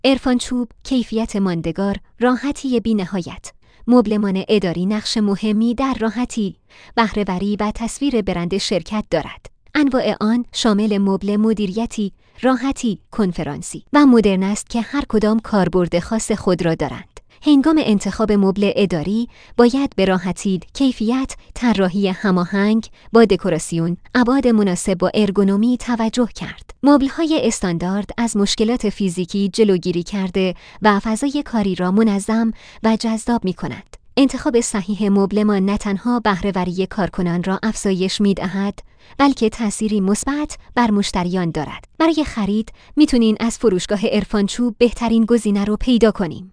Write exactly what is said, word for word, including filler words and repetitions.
عرفان چوب، کیفیت ماندگار، راحتی بی‌نهایت. مبلمان اداری نقش مهمی در راحتی، بهره‌وری و تصویر برند شرکت دارد. انواع آن شامل مبل مدیریتی، راحتی، کنفرانسی و مدرن است که هر کدام کاربرد خاص خود را دارند. هنگام انتخاب مبل اداری باید به راحتی، کیفیت، طراحی هماهنگ با دکوراسیون، ابعاد مناسب با ارگونومی توجه کرد. مبل‌های استاندارد از مشکلات فیزیکی جلوگیری کرده و فضای کاری را منظم و جذاب می‌کند. انتخاب صحیح مبلمان نه تنها بهره‌وری کارکنان را افزایش می‌دهد، بلکه تأثیری مثبت بر مشتریان دارد. برای خرید میتونین از فروشگاه عرفان چوب بهترین گزینه رو پیدا کنیم.